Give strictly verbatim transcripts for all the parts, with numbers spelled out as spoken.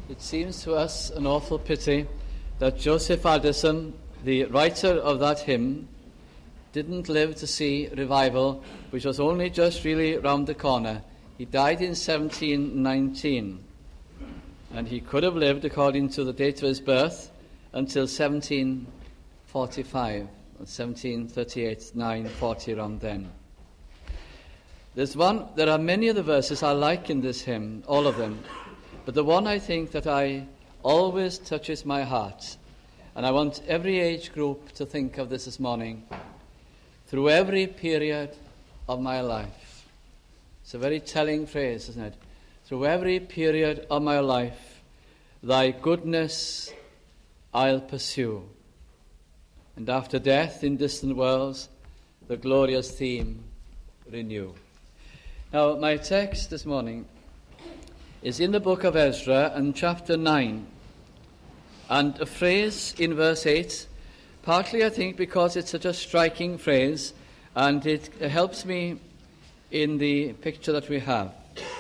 It seems to us an awful pity that Joseph Addison, the writer of that hymn, didn't live to see revival, which was only just really round the corner. He died in seventeen nineteen, and he could have lived, according to the date of his birth, until seventeen forty-five, or seventeen thirty-eight, nine, forty, around then. There's one, there are many of the verses I like in this hymn, all of them, but the one I think that I always touches my heart, and I want every age group to think of this this morning, through every period of my life. It's a very telling phrase, isn't it? Through every period of my life, thy goodness I'll pursue, and after death in distant worlds, the glorious theme renew. Now, my text this morning is in the book of Ezra and chapter nine, and a phrase in verse eight, partly I think because it's such a striking phrase, and it helps me in the picture that we have.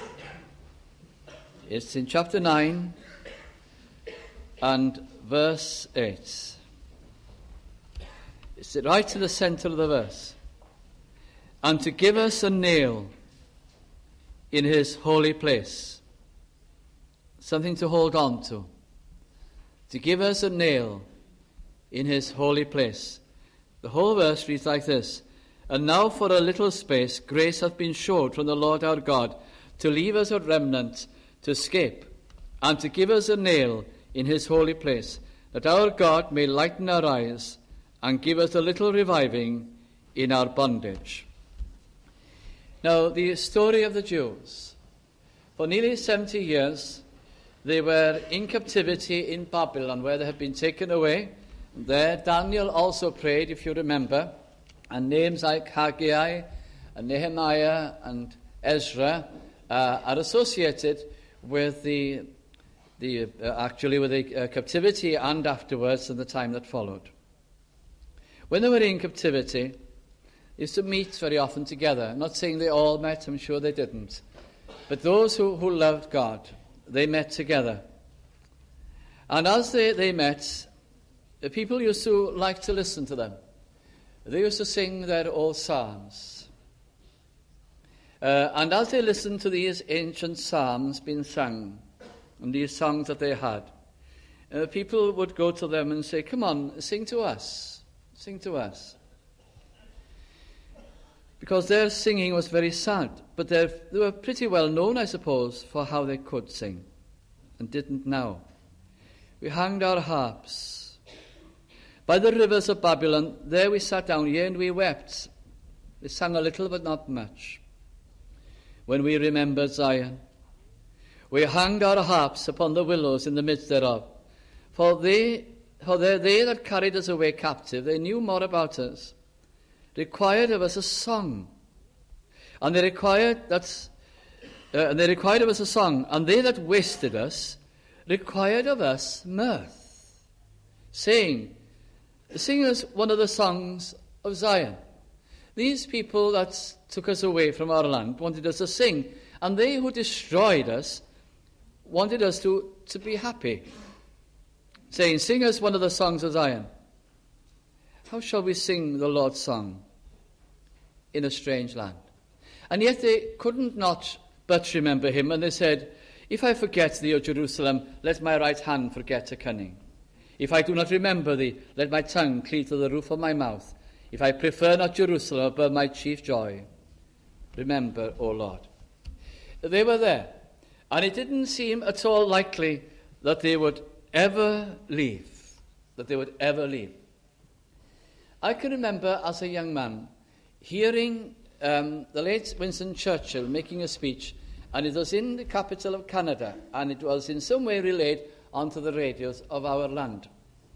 It's in chapter nine and verse eight. It's right to the center of the verse. And to give us a nail in his holy place. Something to hold on to. To give us a nail in his holy place. The whole verse reads like this. And now for a little space grace hath been showed from the Lord our God to leave us a remnant to escape, and to give us a nail in his holy place, that our God may lighten our eyes and give us a little reviving in our bondage. Now, the story of the Jews. For nearly seventy years, they were in captivity in Babylon, where they had been taken away. There, Daniel also prayed, if you remember, and names like Haggai and Nehemiah and Ezra uh, are associated with the, the uh, actually with the uh, captivity and afterwards and the time that followed. When they were in captivity, they used to meet very often together. I'm not saying they all met, I'm sure they didn't. But those who, who loved God, they met together. And as they, they met, the people used to like to listen to them. They used to sing their old psalms. Uh, and as they listened to these ancient psalms being sung, and these songs that they had, uh, people would go to them and say, come on, sing to us, sing to us. Because their singing was very sad, but they were pretty well known, I suppose, for how they could sing, and didn't now. We hanged our harps by the rivers of Babylon. There we sat down, yea, and we wept. We sang a little, but not much. When we remembered Zion, we hanged our harps upon the willows in the midst thereof. For they, for they, they that carried us away captive, they knew more about us, required of us a song, and they required that, uh, and they required of us a song, and they that wasted us required of us mirth, saying, sing us one of the songs of Zion. These people that took us away from our land wanted us to sing, and they who destroyed us wanted us to, to be happy, saying, sing us one of the songs of Zion. How shall we sing the Lord's song in a strange land? And yet they couldn't not but remember him, and they said, if I forget thee, O Jerusalem, let my right hand forget a cunning. If I do not remember thee, let my tongue cleave to the roof of my mouth. If I prefer not Jerusalem above my chief joy, remember, O Lord. They were there, and it didn't seem at all likely that they would ever leave, that they would ever leave. I can remember as a young man hearing um, the late Winston Churchill making a speech, and it was in the capital of Canada, and it was in some way relayed onto the radios of our land.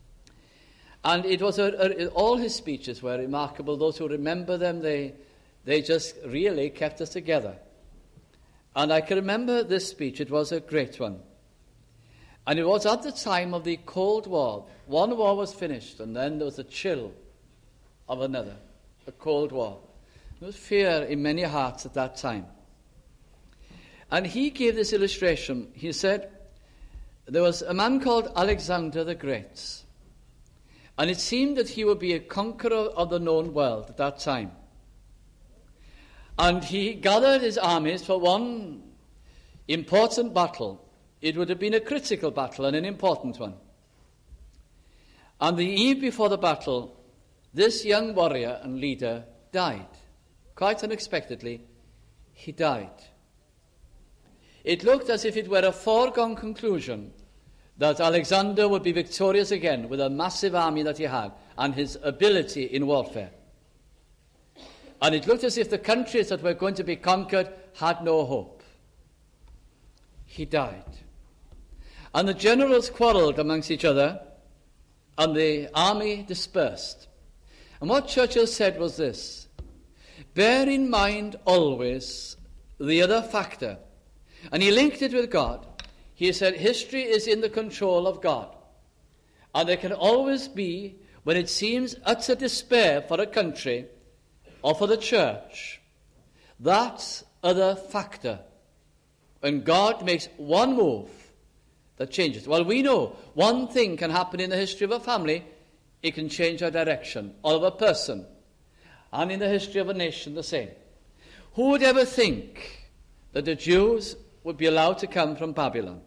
And it was a, a, all his speeches were remarkable. Those who remember them, they they just really kept us together. And I can remember this speech. It was a great one. And it was at the time of the Cold War. One war was finished, and then there was a chill of another, a Cold War. There was fear in many hearts at that time. And he gave this illustration. He said, there was a man called Alexander the Great, and it seemed that he would be a conqueror of the known world at that time. And he gathered his armies for one important battle. It would have been a critical battle and an important one. And the eve before the battle, this young warrior and leader died. Quite unexpectedly, he died. It looked as if it were a foregone conclusion that Alexander would be victorious again with a massive army that he had and his ability in warfare. And it looked as if the countries that were going to be conquered had no hope. He died. And the generals quarreled amongst each other, and the army dispersed. And what Churchill said was this: bear in mind always the other factor. And he linked it with God. He said history is in the control of God. And there can always be, when it seems utter despair for a country or for the church, that other factor. When God makes one move that changes. Well, we know one thing can happen in the history of a family. It can change our direction, or of a person. And in the history of a nation, the same. Who would ever think that the Jews would be allowed to come from Babylon?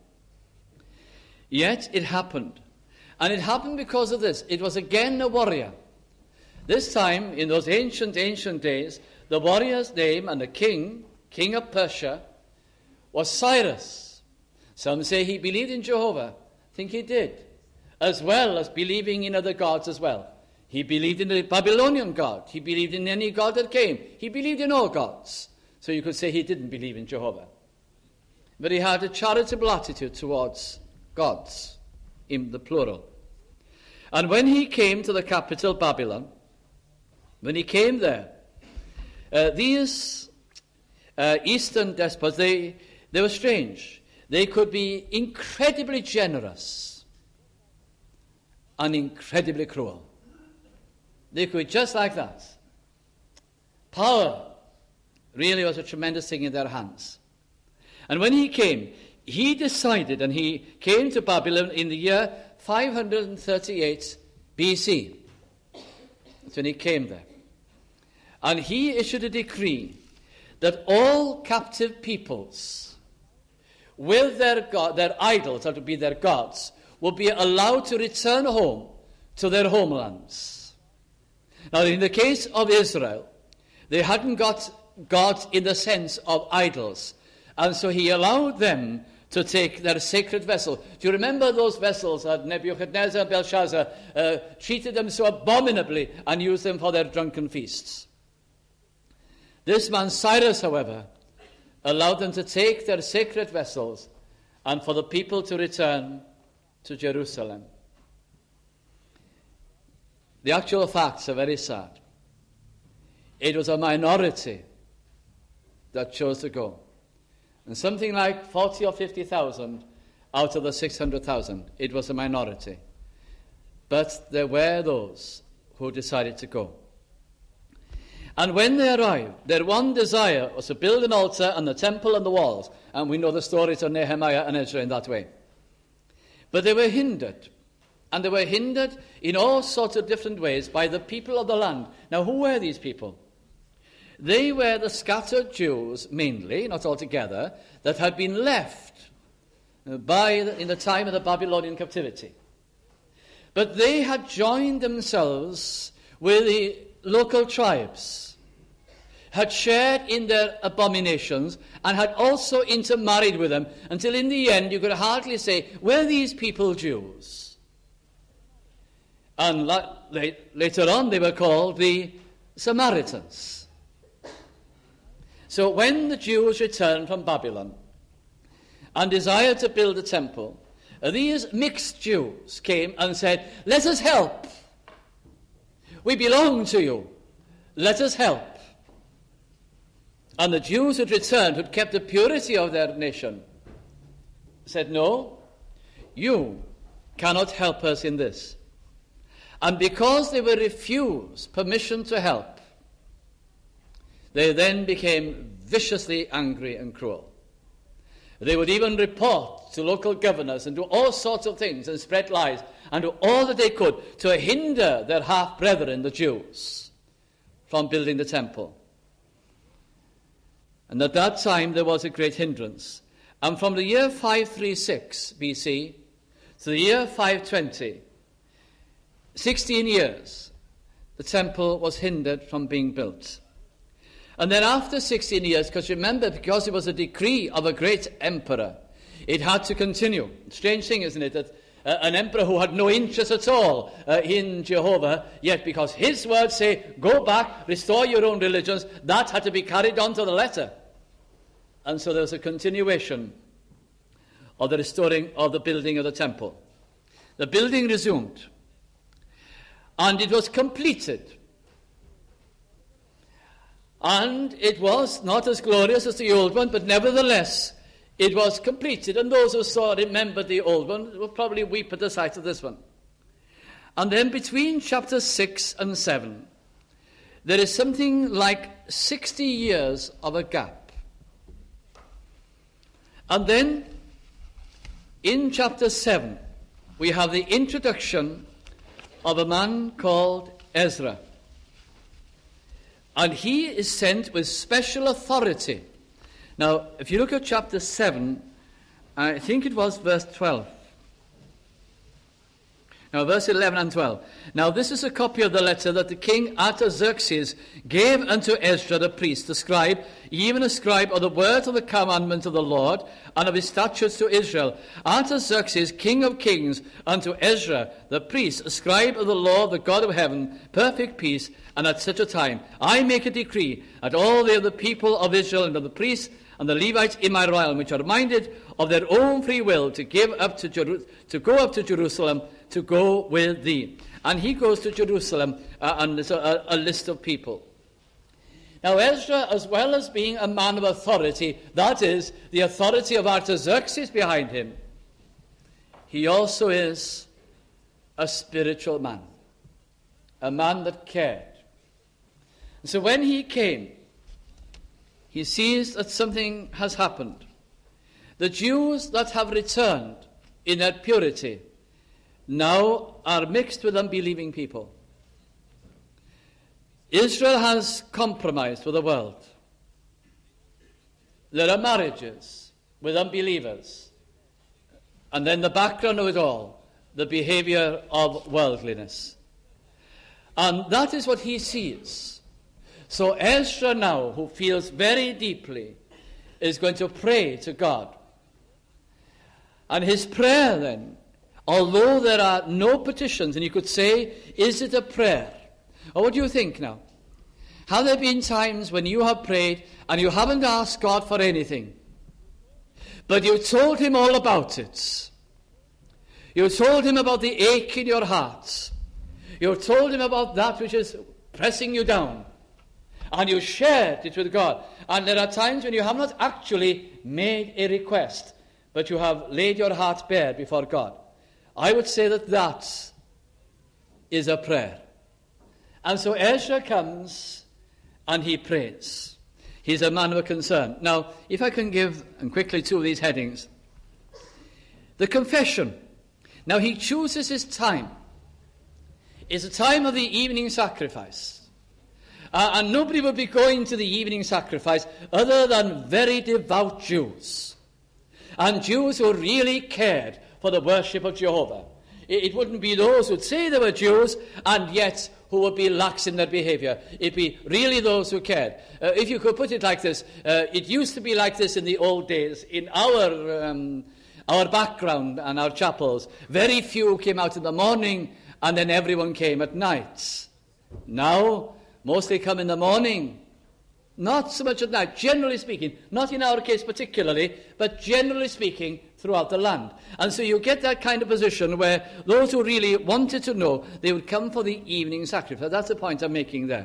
Yet it happened. And it happened because of this. It was again a warrior. This time, in those ancient, ancient days, the warrior's name and the king, king of Persia, was Cyrus. Some say he believed in Jehovah. I think he did. As well as believing in other gods as well. He believed in the Babylonian god. He believed in any god that came. He believed in all gods. So you could say he didn't believe in Jehovah. But he had a charitable attitude towards gods, in the plural. And when he came to the capital, Babylon, when he came there, uh, these uh, Eastern despots, they, they were strange. They could be incredibly generous and incredibly cruel. They could be just like that. Power really was a tremendous thing in their hands. And when he came, he decided, and he came to Babylon in the year five hundred thirty-eight B C. That's when he came there. And he issued a decree that all captive peoples, with their god, their idols, or to be their gods, will be allowed to return home to their homelands. Now, in the case of Israel, they hadn't got gods in the sense of idols, and so he allowed them to take their sacred vessel. Do you remember those vessels that Nebuchadnezzar and Belshazzar uh, treated them so abominably and used them for their drunken feasts? This man Cyrus, however, allowed them to take their sacred vessels and for the people to return to Jerusalem. The actual facts are very sad. It was a minority that chose to go. And something like forty or fifty thousand out of the six hundred thousand, it was a minority. But there were those who decided to go. And when they arrived, their one desire was to build an altar and the temple and the walls. And we know the stories of Nehemiah and Ezra in that way. But they were hindered. And they were hindered in all sorts of different ways by the people of the land. Now, who were these people? They were the scattered Jews, mainly, not altogether, that had been left by the, in the time of the Babylonian captivity. But they had joined themselves with the local tribes, had shared in their abominations, and had also intermarried with them, until in the end you could hardly say, were these people Jews? And la- later on they were called the Samaritans. So when the Jews returned from Babylon and desired to build a temple, these mixed Jews came and said, let us help. We belong to you. Let us help. And the Jews who had returned, who had kept the purity of their nation, said, no, you cannot help us in this. And because they were refused permission to help, they then became viciously angry and cruel. They would even report to local governors and do all sorts of things and spread lies and do all that they could to hinder their half-brethren, the Jews, from building the temple. And at that time there was a great hindrance. And from the year five thirty-six B C to the year five twenty, sixteen years, the temple was hindered from being built. And then after sixteen years, because remember, because it was a decree of a great emperor, it had to continue. Strange thing, isn't it, that uh, an emperor who had no interest at all uh, in Jehovah, yet because his words say, go back, restore your own religions, that had to be carried on to the letter. And so there was a continuation of the restoring of the building of the temple. The building resumed, and it was completed. And it was not as glorious as the old one, but nevertheless, it was completed. And those who saw remembered the old one will probably weep at the sight of this one. And then between chapters six and seven, there is something like sixty years of a gap. And then, in chapter seven, we have the introduction of a man called Ezra. And he is sent with special authority. Now, if you look at chapter seven, I think it was verse twelve. Now, verse eleven and twelve. Now, this is a copy of the letter that the king Artaxerxes gave unto Ezra the priest, the scribe, even a scribe of the word of the commandment of the Lord, and of his statutes to Israel. Artaxerxes, king of kings, unto Ezra the priest, a scribe of the law of the God of heaven, perfect peace, and at such a time I make a decree that all the other people of Israel and of the priests and the Levites in my realm, which are minded of their own free will to give up to Jeru- to go up to Jerusalem, to go with thee. And he goes to Jerusalem, uh, and there's a, a list of people. Now Ezra, as well as being a man of authority, that is, the authority of Artaxerxes behind him, he also is a spiritual man, a man that cared. And so when he came, he sees that something has happened. The Jews that have returned in their purity now are mixed with unbelieving people. Israel has compromised with the world. There are marriages with unbelievers. And then the background of it all, the behavior of worldliness. And that is what he sees. So Ezra now, who feels very deeply, is going to pray to God. And his prayer then, although there are no petitions, and you could say, is it a prayer? Or what do you think now? Have there been times when you have prayed and you haven't asked God for anything, but you told him all about it? You told him about the ache in your heart. You told him about that which is pressing you down. And you shared it with God. And there are times when you have not actually made a request, but you have laid your heart bare before God. I would say that that is a prayer. And so Ezra comes and he prays. He's a man of a concern. Now, if I can give, and quickly, two of these headings. The confession. Now, he chooses his time. It's a time of the evening sacrifice. Uh, and nobody would be going to the evening sacrifice other than very devout Jews. And Jews who really cared for the worship of Jehovah. It, it wouldn't be those who'd say they were Jews and yet who would be lax in their behavior. It'd be really those who cared. Uh, if you could put it like this, uh, it used to be like this in the old days. In our um, our background and our chapels, very few came out in the morning and then everyone came at night. Now, mostly come in the morning, not so much at night, generally speaking, not in our case particularly, but generally speaking throughout the land. And so you get that kind of position where those who really wanted to know, they would come for the evening sacrifice. That's the point I'm making there.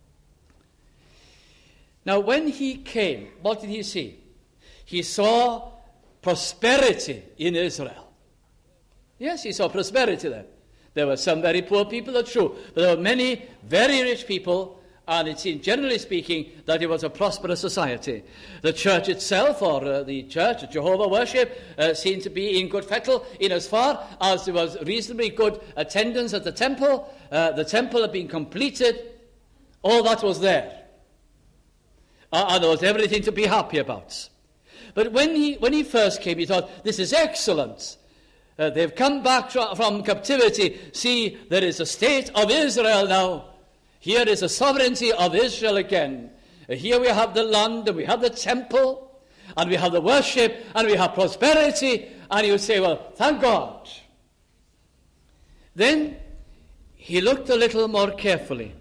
Now, when he came, what did he see? He saw prosperity in Israel. Yes, he saw prosperity there. There were some very poor people, that's true, but there were many very rich people, And it seemed, generally speaking, that it was a prosperous society. The church itself, or uh, the church, Jehovah worship, uh, seemed to be in good fettle in as far as there was reasonably good attendance at the temple. Uh, the temple had been completed. All that was there. Uh, and there was everything to be happy about. But when he, when he first came, he thought, this is excellent. Uh, they've come back fra- from captivity. See, there is a state of Israel now. Here is the sovereignty of Israel again. Uh, here we have the land, and we have the temple, and we have the worship, and we have prosperity. And he would say, well, thank God. Then he looked a little more carefully.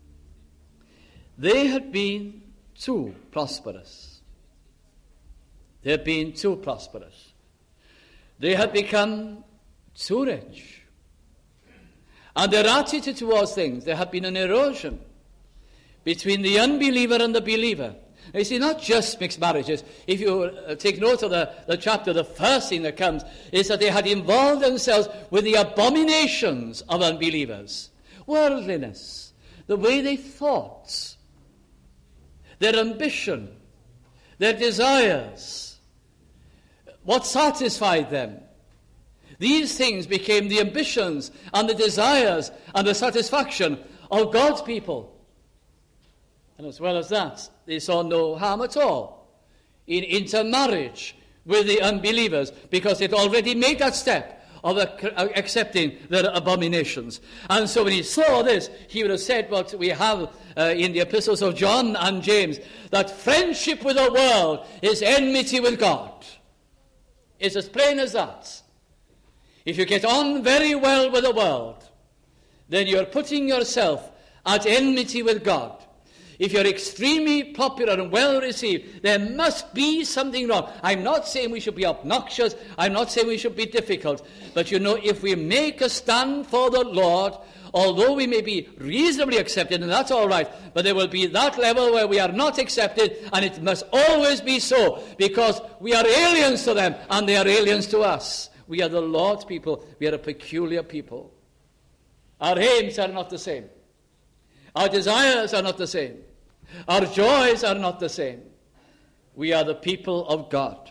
They had been too prosperous. They had been too prosperous. They had become too rich. And their attitude towards things, there had been an erosion between the unbeliever and the believer. Now, you see, not just mixed marriages. If you uh, take note of the, the chapter, the first thing that comes is that they had involved themselves with the abominations of unbelievers. Worldliness, the way they thought, their ambition, their desires, what satisfied them. These things became the ambitions and the desires and the satisfaction of God's people. And as well as that, they saw no harm at all in intermarriage with the unbelievers, because they'd already made that step of accepting their abominations. And so when he saw this, he would have said what we have uh, in the epistles of John and James, that friendship with the world is enmity with God. It's as plain as that. If you get on very well with the world, then you're putting yourself at enmity with God. If you're extremely popular and well received, there must be something wrong. I'm not saying we should be obnoxious. I'm not saying we should be difficult. But you know, if we make a stand for the Lord, although we may be reasonably accepted, and that's all right, but there will be that level where we are not accepted, and it must always be so, because we are aliens to them, and they are aliens to us. We are the Lord's people. We are a peculiar people. Our aims are not the same. Our desires are not the same. Our joys are not the same. We are the people of God.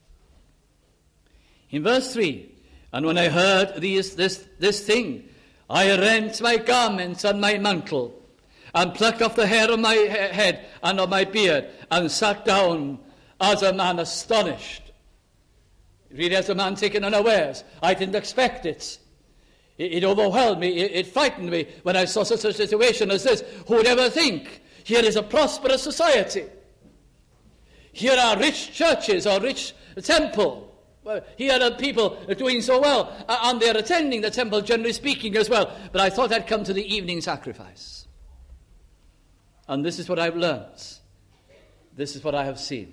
In verse three, and when I heard these, this, this thing, I rent my garments and my mantle, and plucked off the hair of my head and of my beard, and sat down as a man astonished. Really, as a man taken unawares. I didn't expect it. It, it overwhelmed me. It, it frightened me when I saw such a situation as this. Who would ever think? Here is a prosperous society. Here are rich churches or rich temple. Well, here are people doing so well, and they're attending the temple, generally speaking, as well. But I thought I'd come to the evening sacrifice. And this is what I've learned. This is what I have seen.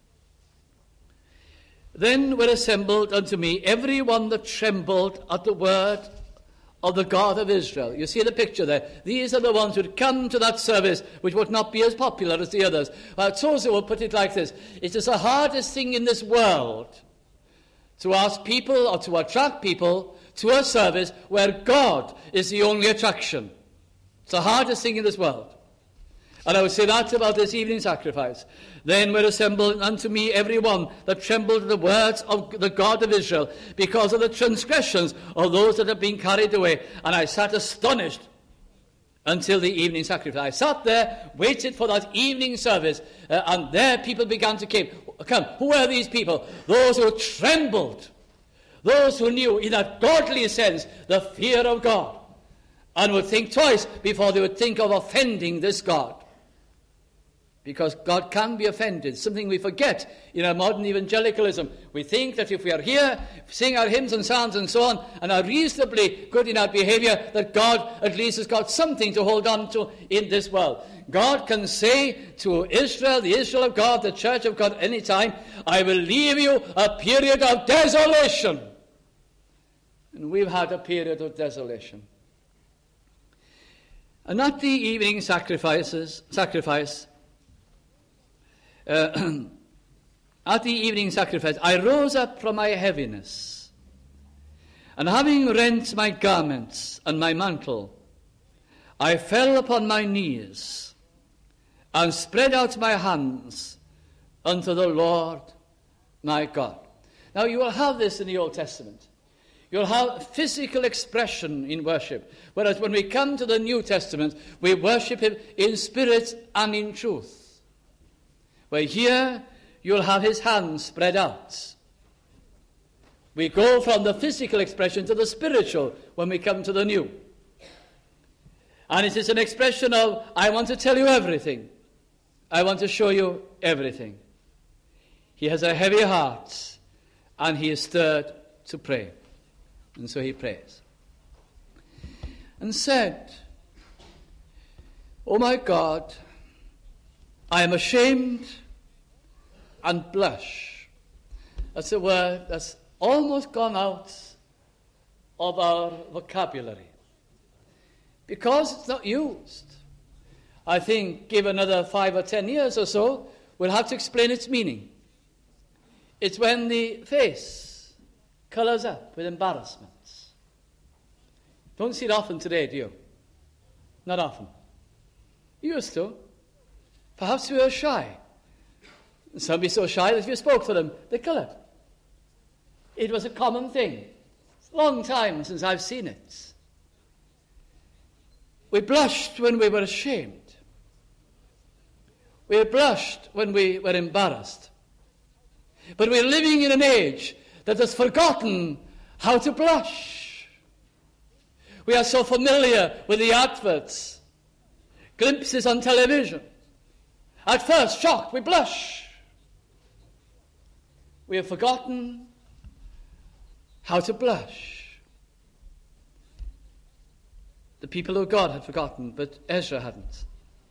Then were assembled unto me every one that trembled at the word of the God of Israel. You see the picture there. These are the ones who would come to that service, which would not be as popular as the others. Uh, Tozer will put it like this. It is the hardest thing in this world to ask people or to attract people to a service where God is the only attraction. It's the hardest thing in this world. And I would say that about this evening sacrifice. Then were assembled unto me every one that trembled at the words of the God of Israel, because of the transgressions of those that have been carried away. And I sat astonished until the evening sacrifice. I sat there, waited for that evening service, uh, and there people began to came, come. Who are these people? Those who trembled, those who knew in that godly sense the fear of God, and would think twice before they would think of offending this God. Because God can be offended, something we forget in our modern evangelicalism. We think that if we are here, sing our hymns and psalms and so on, and are reasonably good in our behavior, that God at least has got something to hold on to in this world. God can say to Israel, the Israel of God, the church of God, any time, I will leave you a period of desolation. And we've had a period of desolation. And at the evening sacrifices, sacrifice, Uh, at the evening sacrifice, I rose up from my heaviness, and having rent my garments and my mantle, I fell upon my knees, and spread out my hands unto the Lord my God. Now you will have this in the Old Testament. You'll have physical expression in worship, whereas when we come to the New Testament, we worship him in spirit and in truth. Where here, you'll have his hands spread out. We go from the physical expression to the spiritual when we come to the New. And it is an expression of, I want to tell you everything. I want to show you everything. He has a heavy heart, and he is stirred to pray. And so he prays. And said, O my God, I am ashamed and blush. That's a word that's almost gone out of our vocabulary, because it's not used. I think, give another five or ten years or so, we'll have to explain its meaning. It's when the face colours up with embarrassment. Don't see it often today, do you? Not often. You used to. Perhaps we were shy. Some be so shy that if you spoke to them, they coloured. It was a common thing. It's a long time since I've seen it. We blushed when we were ashamed. We blushed when we were embarrassed. But we're living in an age that has forgotten how to blush. We are so familiar with the adverts, glimpses on television. At first, shocked, we blush. We have forgotten how to blush. The people of God had forgotten, but Ezra hadn't.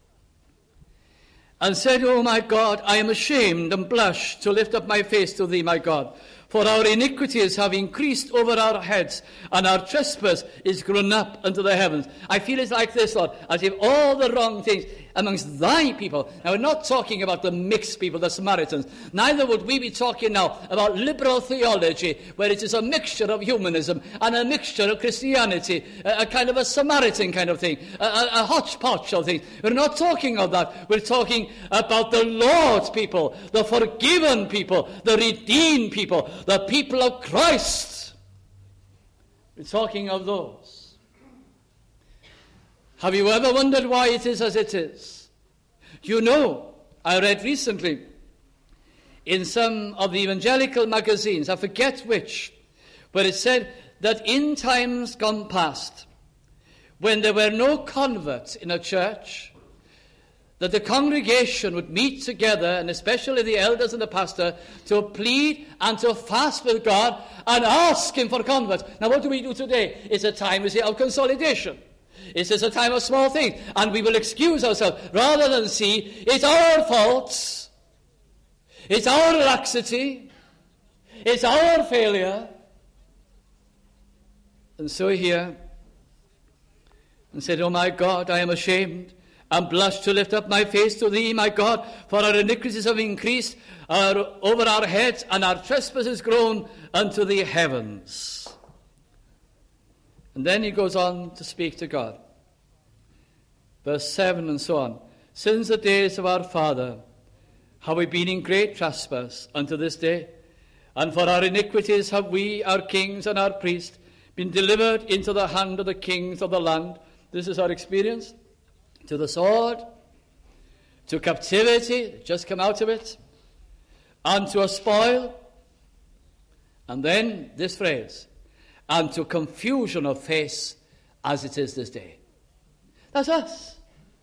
And said, O my God, I am ashamed and blush to lift up my face to thee, my God. For our iniquities have increased over our heads, and our trespass is grown up unto the heavens. I feel it's like this, Lord, as if all the wrong things amongst thy people. Now, we're not talking about the mixed people, the Samaritans. Neither would we be talking now about liberal theology, where it is a mixture of humanism and a mixture of Christianity, a, a kind of a Samaritan kind of thing, a, a, a hodgepodge of things. We're not talking of that. We're talking about the Lord's people, the forgiven people, the redeemed people, the people of Christ. We're talking of those. Have you ever wondered why it is as it is? You know, I read recently in some of the evangelical magazines, I forget which, where it said that in times gone past, when there were no converts in a church, that the congregation would meet together, and especially the elders and the pastor, to plead and to fast with God and ask him for converts. Now, what do we do today? It's a time, we say, of consolidation. It's just a time of small things, and we will excuse ourselves rather than see it's our faults, it's our laxity, it's our failure. And so here, and said, O my God, I am ashamed and blush to lift up my face to thee, my God, for our iniquities have increased our, over our heads, and our trespasses grown unto the heavens. And then he goes on to speak to God. Verse seven and so on. Since the days of our father have we been in great trespass unto this day, and for our iniquities have we, our kings and our priests, been delivered into the hand of the kings of the land. This is our experience. To the sword, to captivity, just come out of it, and to a spoil, and then this phrase, and to confusion of face as it is this day. That's us.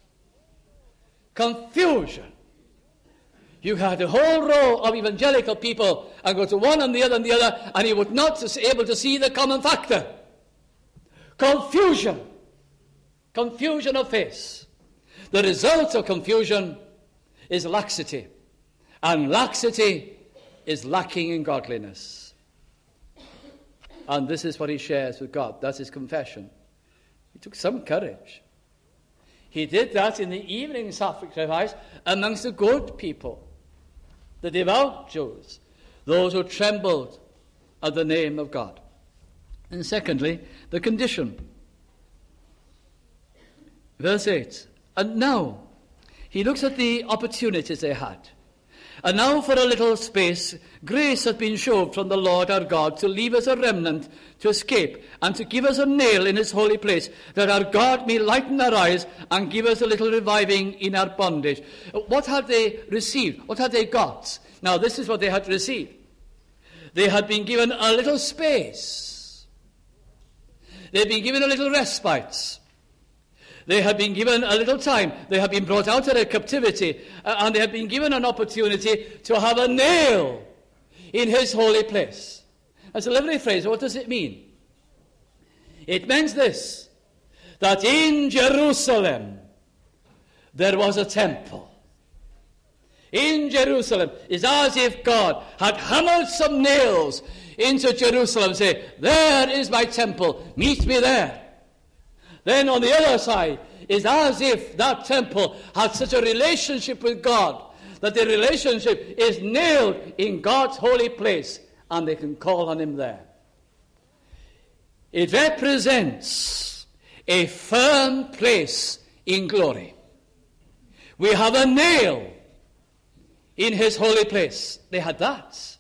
Confusion. You had a whole row of evangelical people and go to one and the other and the other, and you would not be able to see the common factor. Confusion. Confusion of face. The result of confusion is laxity. And laxity is lacking in godliness. And this is what he shares with God. That's his confession. He took some courage. He did that in the evening sacrifice amongst the good people, the devout Jews, those who trembled at the name of God. And secondly, the condition. Verse eight. And now, he looks at the opportunities they had. And now for a little space, grace has been shown from the Lord our God to leave us a remnant to escape and to give us a nail in his holy place, that our God may lighten our eyes and give us a little reviving in our bondage. What had they received? What had they got? Now this is what they had received. They had been given a little space. They had been given a little respite. They had been given a little time. They had been brought out of their captivity, uh, and they had been given an opportunity to have a nail in his holy place. That's a lovely phrase. What does it mean? It means this, that in Jerusalem there was a temple. In Jerusalem, it's as if God had hammered some nails into Jerusalem, say, there is my temple, meet me there. Then on the other side, it's as if that temple had such a relationship with God, that the relationship is nailed in God's holy place, and they can call on him there. It represents a firm place in glory. We have a nail in his holy place. They had that.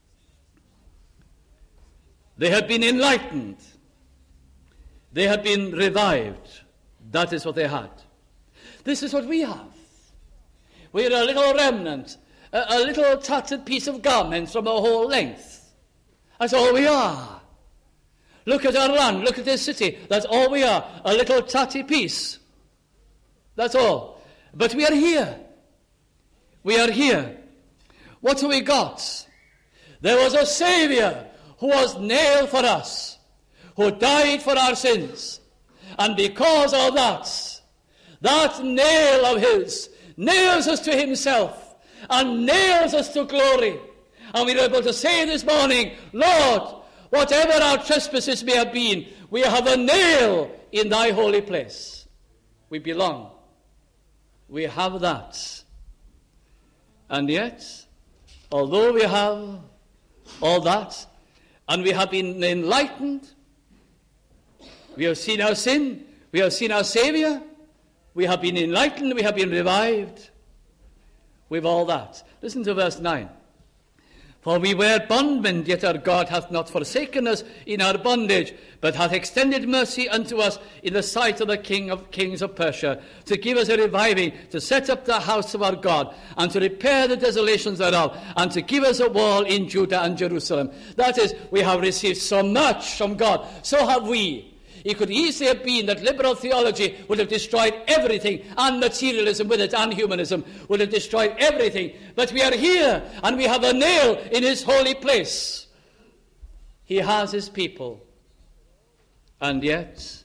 They had been enlightened. They had been revived. That is what they had. This is what we have. We are a little remnant, a, a little tattered piece of garment from our whole length. That's all we are. Look at our land, look at this city. That's all we are, a little tatty piece. That's all. But we are here. We are here. What have we got? There was a Saviour who was nailed for us, who died for our sins. And because of that, that nail of his nails us to himself and nails us to glory. And we're able to say this morning, Lord, whatever our trespasses may have been, we have a nail in thy holy place. We belong. We have that. And yet, although we have all that, and we have been enlightened, we have seen our sin, we have seen our Saviour, we have been enlightened, we have been revived. We have all that. Listen to verse nine. For we were bondmen, yet our God hath not forsaken us in our bondage, but hath extended mercy unto us in the sight of the King of kings of Persia, to give us a reviving, to set up the house of our God, and to repair the desolations thereof, and to give us a wall in Judah and Jerusalem. That is, we have received so much from God. So have we. It could easily have been that liberal theology would have destroyed everything, and materialism with it, and humanism would have destroyed everything. But we are here, and we have a nail in his holy place. He has his people. And yet,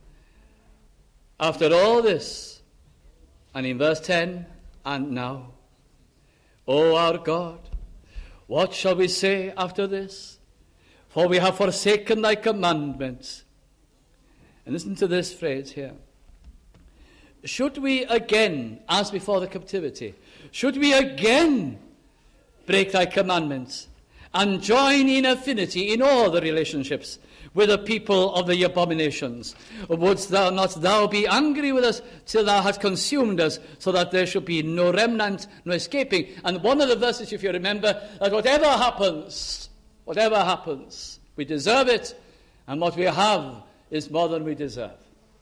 after all this, and in verse ten, and now, O our God, what shall we say after this? For we have forsaken thy commandments. And listen to this phrase here. Should we again, as before the captivity, should we again break thy commandments and join in affinity in all the relationships with the people of the abominations? Wouldst thou not thou be angry with us till thou hast consumed us, so that there should be no remnant, no escaping? And one of the verses, if you remember, that whatever happens, whatever happens, we deserve it, and what we have is more than we deserve.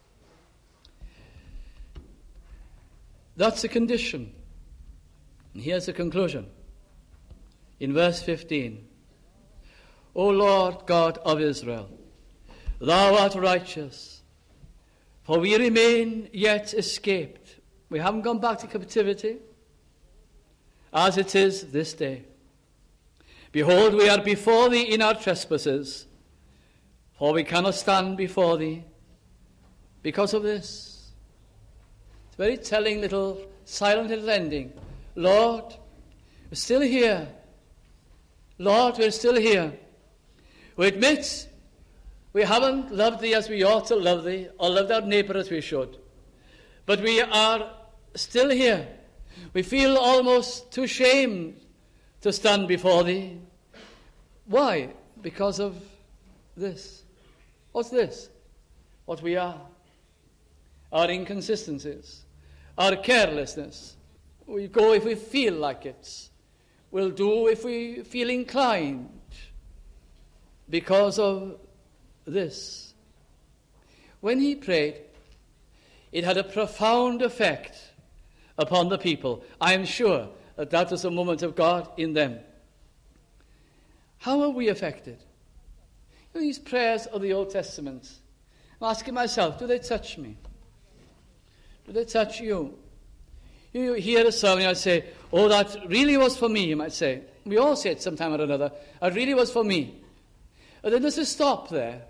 That's the condition. And here's the conclusion. In verse fifteen, O Lord God of Israel, thou art righteous, for we remain yet escaped. We haven't gone back to captivity, as it is this day. Behold, we are before thee in our trespasses, for we cannot stand before thee because of this. It's a very telling little silent little ending. Lord, we're still here. Lord, we're still here. We admit we haven't loved thee as we ought to love thee, or loved our neighbour as we should. But we are still here. We feel almost too ashamed to stand before thee. Why? Because of this. What's this? What we are. Our inconsistencies, our carelessness, We go if we feel like it. We'll do if we feel inclined because of this. When he prayed, it had a profound effect upon the people. I am sure that that was a moment of God in them. How are we affected? You know, these prayers of the Old Testament, I'm asking myself, do they touch me? Do they touch you? You hear a sermon, you might say, oh, that really was for me, you might say. We all say it sometime or another. That really was for me. And then does it stop there?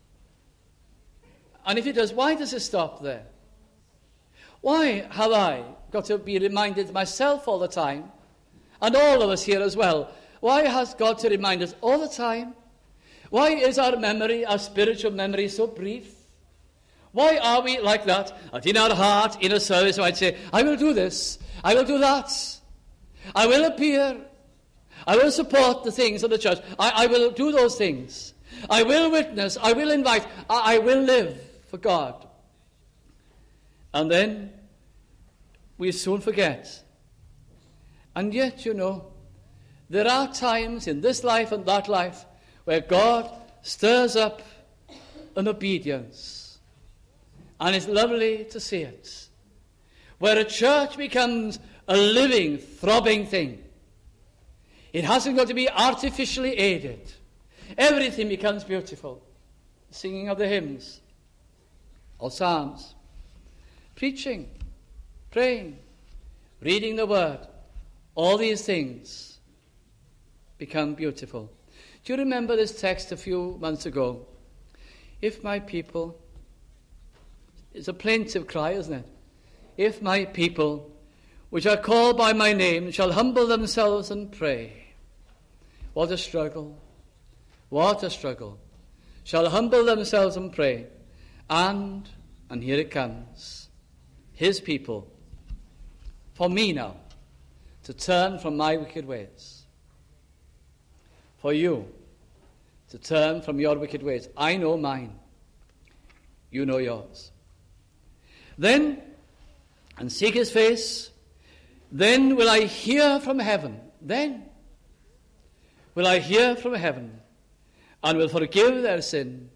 And if it does, why does it stop there? Why have I got to be reminded myself all the time, and all of us here as well? Why has God to remind us all the time? Why is our memory, our spiritual memory, so brief? Why are we like that? And in our heart, in a service, I might say, I will do this, I will do that, I will appear, I will support the things of the church, I, I will do those things, I will witness, I will invite, I, I will live for God. And then we soon forget. And yet, you know, there are times in this life and that life where God stirs up an obedience. And it's lovely to see it. Where a church becomes a living, throbbing thing. It hasn't got to be artificially aided. Everything becomes beautiful. Singing of the hymns, or psalms, preaching, praying, reading the word, all these things become beautiful. Do you remember this text a few months ago? If my people... It's a plaintive cry, isn't it? If my people, which are called by my name, shall humble themselves and pray. What a struggle. What a struggle. Shall humble themselves and pray. And, and here it comes, his people, for me now, to turn from my wicked ways. For you, to turn from your wicked ways. I know mine. You know yours. Then, and seek his face, then will I hear from heaven. Then will I hear from heaven and will forgive their sin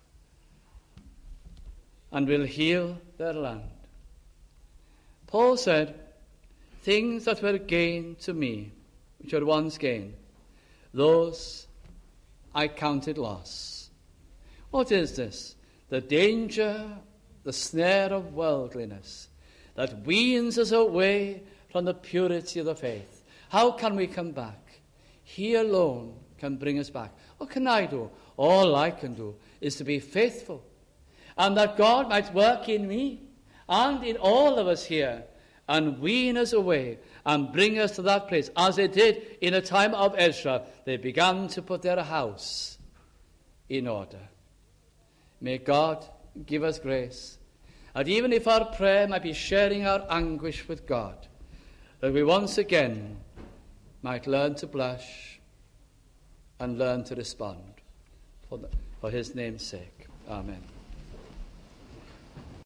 and will heal their land. Paul said, things that were gain to me, which were once gain, those I counted loss. What is this? The danger, the snare of worldliness that weans us away from the purity of the faith. How can we come back? He alone can bring us back. What can I do? All I can do is to be faithful, and that God might work in me and in all of us here and wean us away and bring us to that place, as they did in the time of Ezra. They began to put their house in order. May God give us grace, and even if our prayer might be sharing our anguish with God, that we once again might learn to blush and learn to respond for, the, for his name's sake. Amen.